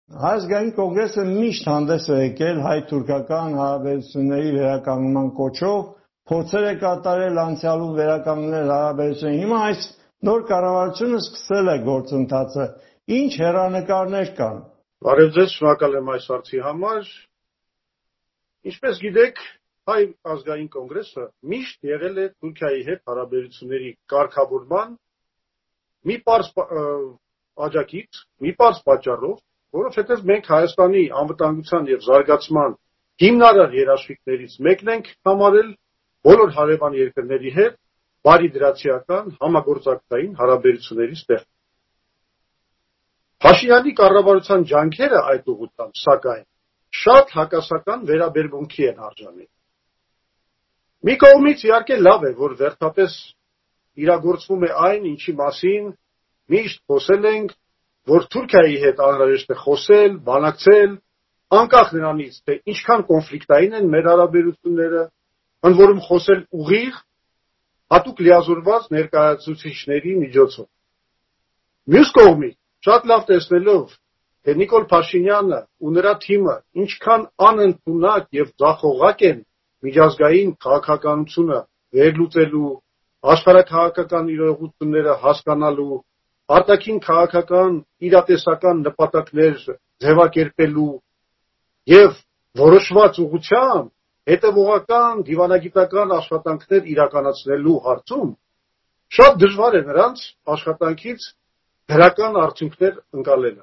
Ազգային կոնգրեսը միշտ հանդես է եկել հայ-թուրքական հարաբերությունների վերականգնման կոչով, փորձեր է կատարել անցյալում վերականգնել հարաբերությունները։ Հիմա այս նոր կառավարությունը սկսել է գործընթացը։ Ինչ հեռանկարներ կան։ Բարև ձեզ, շնորհակալ եմ այս հարցի համար։ Ինչպես գիտեք, հայ ազգային կոնգրեսը միշտ եղել է Թուրքիայի հետ հարաբերությունների կարգավորման մի պարզ աջակից, մի պարզ պատճառով, որովհետև մենք Հայաստանի անվտանգության եւ զարգացման հիմնարար երաշխիքներից մեկն ենք համարել բոլոր հարևան երկրների հետ բարիդրացիական համագործակցային հարաբերությունների ստեղծում։ Փաշինյանի կառավարության ջանքերը այդ ուղղությամբ, սակայն, շատ հակասական վերաբերմունքի են արժանի։ Մի կողմից իհարկե լավ է, որ վերջապես իրագործվում է այն, ինչի մասին միշտ խոսել ենք, որ Թուրքիայի հետ անհրաժեշտ է խոսել, բանակցել, անկախ նրանից, թե ինչքան կոնֆլիկտային են մեր հարաբերությունները, ընդ որում խոսել ուղիղ, հատուկ լիազորված ներկայացուցիչների միջոցով։ Մյուս կողմից, շատ լավ տեսնելով, թե Նիկոլ Փաշինյանը ու նրա թիմը ինչքան անընդունակ եւ ձախողակ են միջազգային քաղաքականությունը վերլուծելու, աշխարհաքաղաքական իրողությունները հասկանալու, արտաքին քաղաքական իրատեսական նպատակներ ձևակերպելու եւ որոշված ուղղությամբ հետեւողական դիվանագիտական աշխատանքներ իրականացնելու հարցում շատ դժվար է նրանց աշխատանքից դրական արդյունքներ ընկալելը։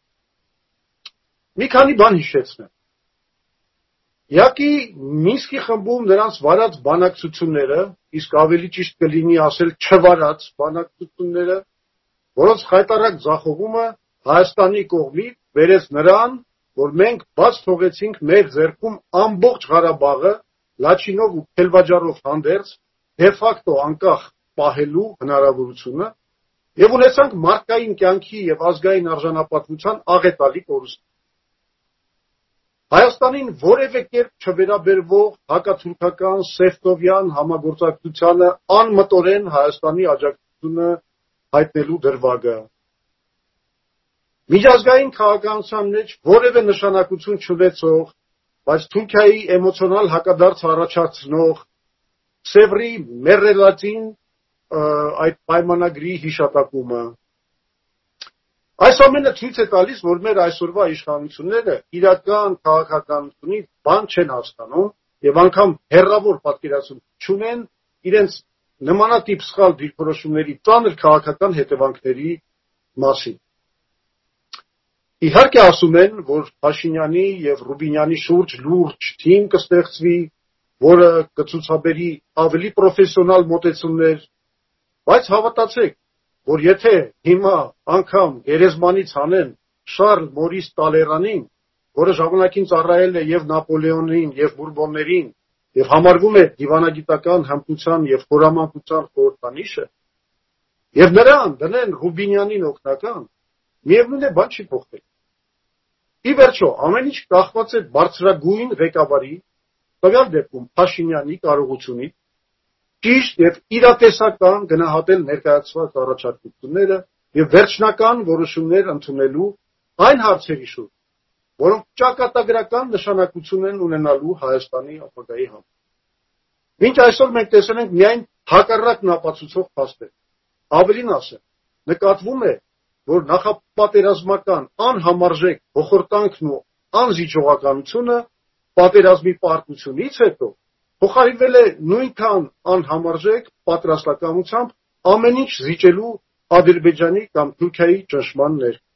Մի քանի բան հիշեցնեմ։ Իհարկե Մինսկի խմբում նրանց վարած բանակցությունները, իսկ ավելի ճիշտ կլինի ասել չվարած բանակցությունները, որոնց խայտարակ ձախողումը Հայաստանի կողմից բերեց նրան, որ մենք բաց թողեցինք մեր ձեռքում ամբողջ Ղարաբաղը Լաչինով ու Քելվաջարով հանդերձ դե ֆակտո անկախ պահելու հնարավորությունը եւ ունեցանք մարդկային կյանքի եւ ազգային արժանապատվության աղետալի կորուստ։ Հայաստանին որևէ կերպ չվերաբերվող հակաթուրքական սևտովյան համագործակցությանը անմտորեն Հայաստանի աջակցությունը հայտնելու դրվագը։ Միջազգային քաղաքականության մեջ որևէ նշանակություն չունեցող, բայց Թուրքիայի էմոցիոնալ հակադարձ առաջացնող Սևրի Մերրելատին այդ պայմանագրի հիշատակումը։ Այս ամենը ցույց է տալիս, որ մեր այսօրվա իշխանությունները իրական քաղաքականությունից բան չեն հասկանում եւ անգամ հերրավոր պատկերացում չունեն իրենց նմանատիպ սխալ դիրքորոշումների ծանր քաղաքական հետևանքների մասին։ Իհարկե ասում են, որ Փաշինյանի եւ Ռուբինյանի շուրջ լուրջ թիմ կստեղծվի, որը կցուցաբերի ավելի պրոֆեսիոնալ մոտեցումներ, բայց հավատացեք, որ եթե հիմա անգամ գերեզմանից հանեն Շարլ Մորիս Տալերանին, որը ժամանակին ծառայել է եւ Նապոլեոնին եւ Բուրբոններին եւ համարվում է դիվանագիտական հմտության եւ խորամանկության խորհրդանիշը, եւ նրան դնեն Ռուբինյանին օգնական, միևնույն է բան չի փոխվել։ Ի վերջո, ամեն ինչ կախված է բարձրագույն ղեկավարի, տվյալ դեպքում Փաշինյանի կարողությունից ճիշտ եւ իրատեսական գնահատել ներկայացված առաջարկությունները եւ վերջնական որոշումներ ընդունելու այն հարցերի շուրջ, որոնք ճակատագրական նշանակություն են ունենալու Հայաստանի ապագայի համար։ Մինչ այսօր մենք տեսել ենք միայն հակառակն ապացուցող փաստեր։ Ավելին ասեմ, նկատվում է, որ նախապատերազմական անհամարժեք ողորտանքն ու անզիջողականությունը պատերազմի պարտությունից հետո փոխարինվել է նույնքան անհամարժեք պատրաստակամությամբ ամեն ինչ զիջելու Ադրբեջանի կամ Թուրքիայի ճնշման ներքո։